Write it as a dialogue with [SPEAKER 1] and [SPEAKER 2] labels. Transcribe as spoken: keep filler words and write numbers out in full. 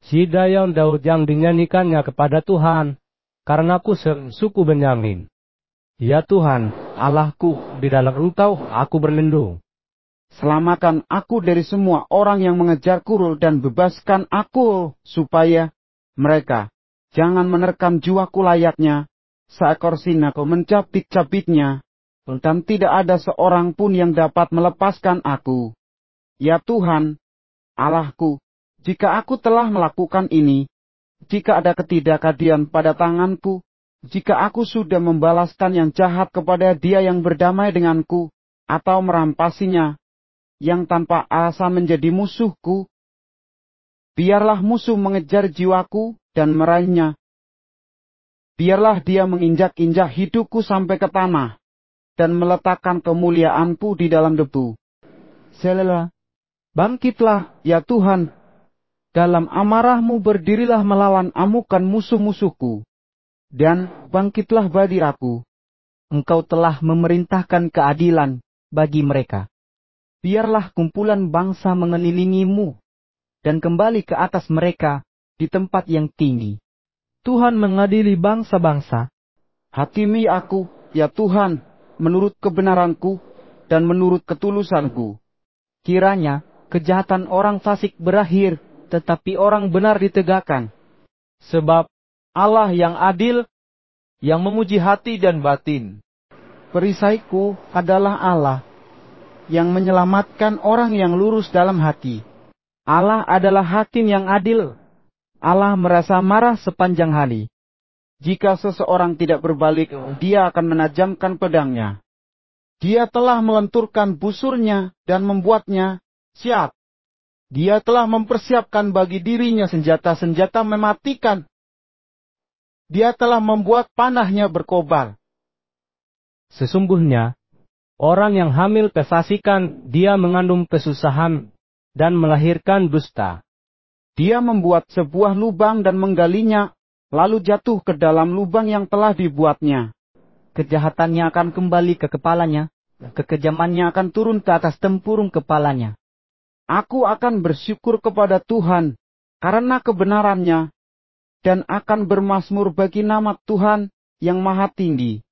[SPEAKER 1] si Dayaun Daud yang dinyanyikannya kepada Tuhan, karena aku suku Benyamin. Ya Tuhan, Allahku, di dalam Engkau aku berlindung.
[SPEAKER 2] Selamatkan aku dari semua orang yang mengejar kurul dan bebaskan aku, supaya mereka jangan menerkam jiwaku layaknya seekor singa kau mencabik-cabiknya, dan tidak ada seorang pun yang dapat melepaskan aku. Ya Tuhan, Allahku, jika aku telah melakukan ini, jika ada ketidakadilan pada tanganku, jika aku sudah membalaskan yang jahat kepada dia yang berdamai denganku, atau merampasinya, yang tanpa alasan menjadi musuhku, biarlah musuh mengejar jiwaku dan meraihnya. Biarlah dia menginjak-injak hidupku sampai ke tanah, dan meletakkan kemuliaanku di dalam debu. Selah. Bangkitlah, ya Tuhan. Dalam amarahmu berdirilah melawan amukan musuh-musuhku. Dan bangkitlah bagi aku. Engkau telah memerintahkan keadilan bagi mereka. Biarlah kumpulan bangsa mengelilingimu, dan kembali ke atas mereka di tempat yang tinggi.
[SPEAKER 1] Tuhan mengadili bangsa-bangsa.
[SPEAKER 2] Hakimi aku, ya Tuhan, menurut kebenaranku dan menurut ketulusanku. Kiranya kejahatan orang fasik berakhir, tetapi orang benar ditegakkan.
[SPEAKER 1] Sebab Allah yang adil, yang memuji hati dan batin.
[SPEAKER 2] Perisaiku adalah Allah, yang menyelamatkan orang yang lurus dalam hati. Allah adalah hakim yang adil. Allah merasa marah sepanjang hari. Jika seseorang tidak berbalik, dia akan menajamkan pedangnya. Dia telah melenturkan busurnya dan membuatnya siap. Dia telah mempersiapkan bagi dirinya senjata-senjata mematikan. Dia telah membuat panahnya berkobar.
[SPEAKER 1] Sesungguhnya, orang yang hamil kefasikan, dia mengandung kesusahan dan melahirkan dusta.
[SPEAKER 2] Dia membuat sebuah lubang dan menggalinya, lalu jatuh ke dalam lubang yang telah dibuatnya. Kejahatannya akan kembali ke kepalanya, kekejamannya akan turun ke atas tempurung kepalanya. Aku akan bersyukur kepada Tuhan karena kebenarannya, dan akan bermazmur bagi nama Tuhan yang Maha Tinggi.